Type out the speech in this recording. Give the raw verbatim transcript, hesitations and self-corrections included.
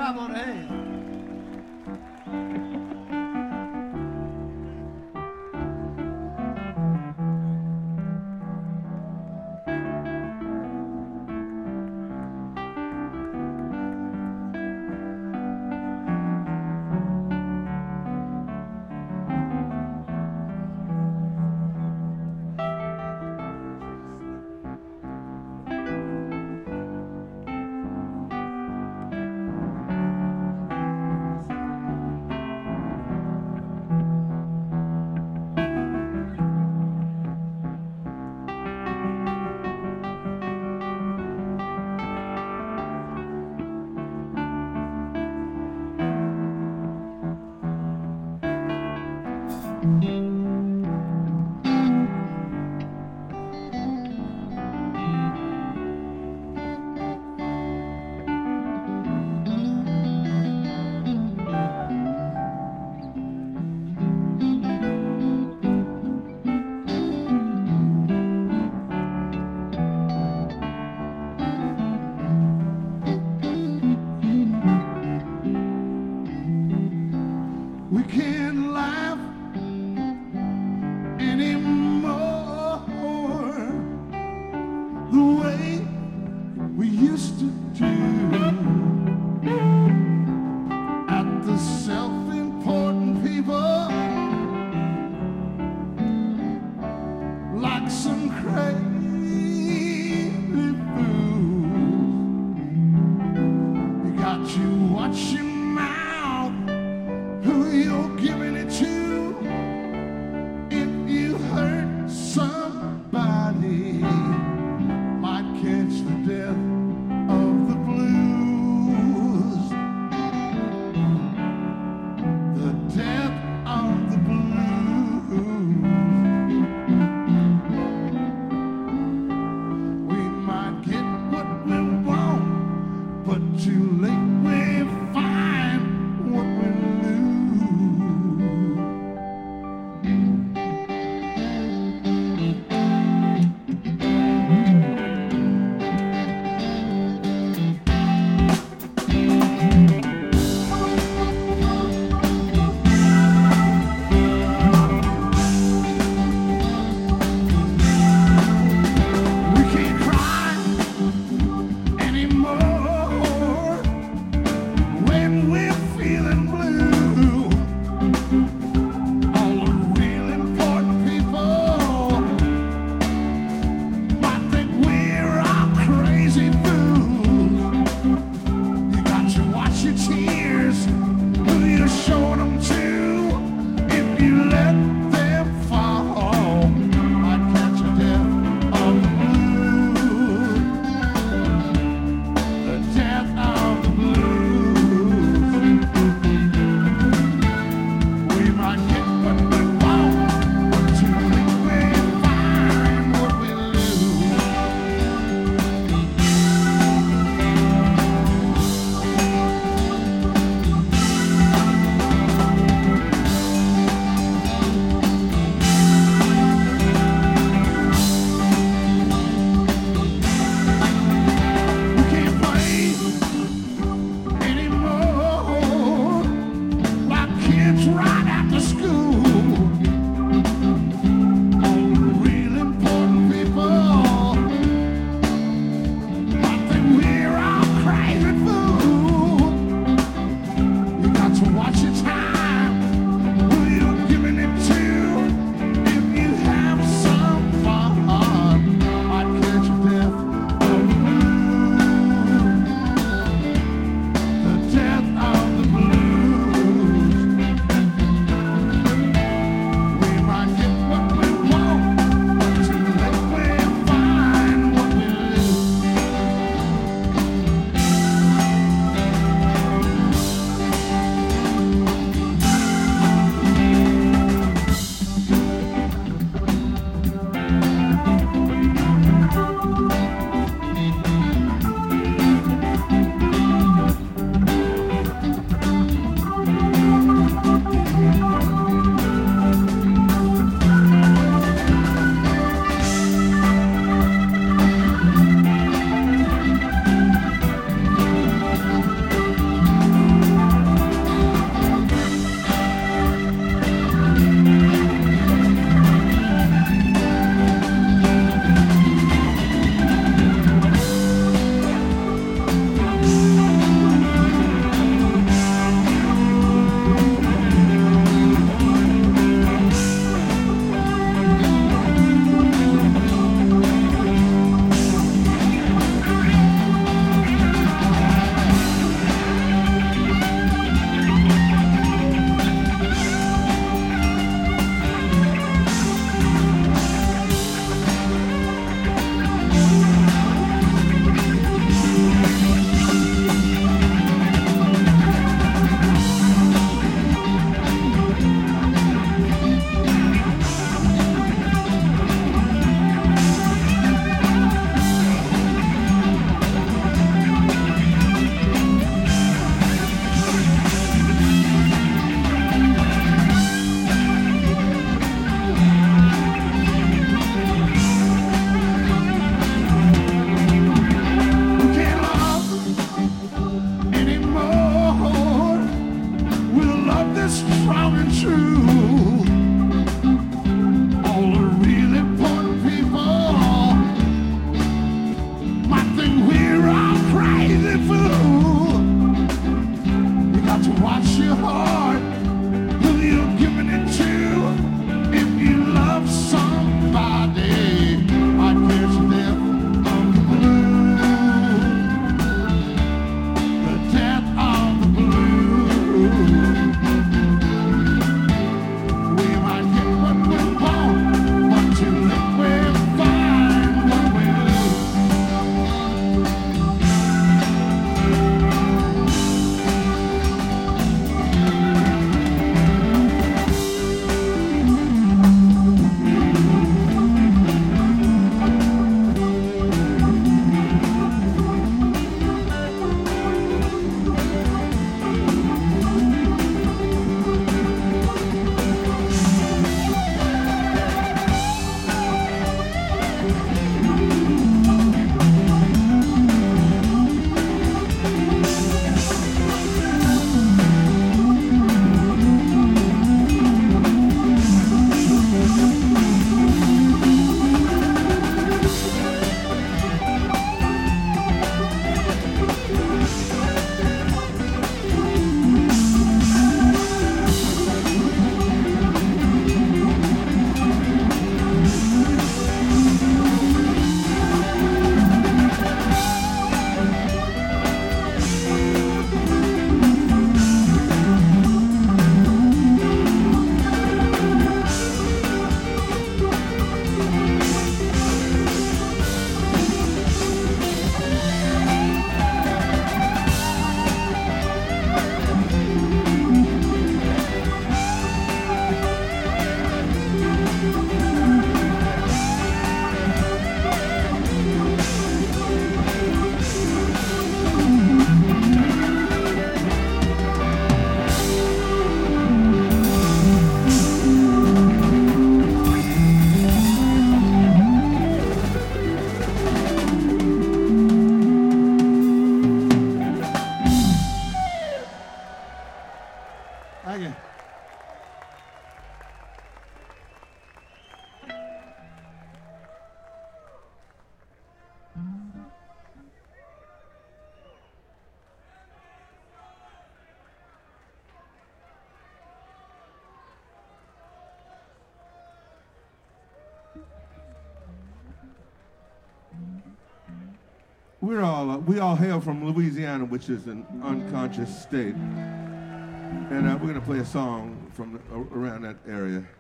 clap on hands. We can't laugh anymore the way we used to do at the self-important people like some crazy fools. You got you watching who you're giving it to. If you hurt somebody, might catch the death of the blues. The death of the blues. We might get what we want, but too late we find what we lose. strong and true. All the really important people might think we're all crazy fool. You got to watch your heart, who you're giving it to. If you love somebody, I guess death of the blue, the death of the blue. We might get what we want, but too late we'll find what we lose. Thank you. We're all uh, we all hail from Louisiana, which is an unconscious state, and uh, we're gonna play a song from the, around that area.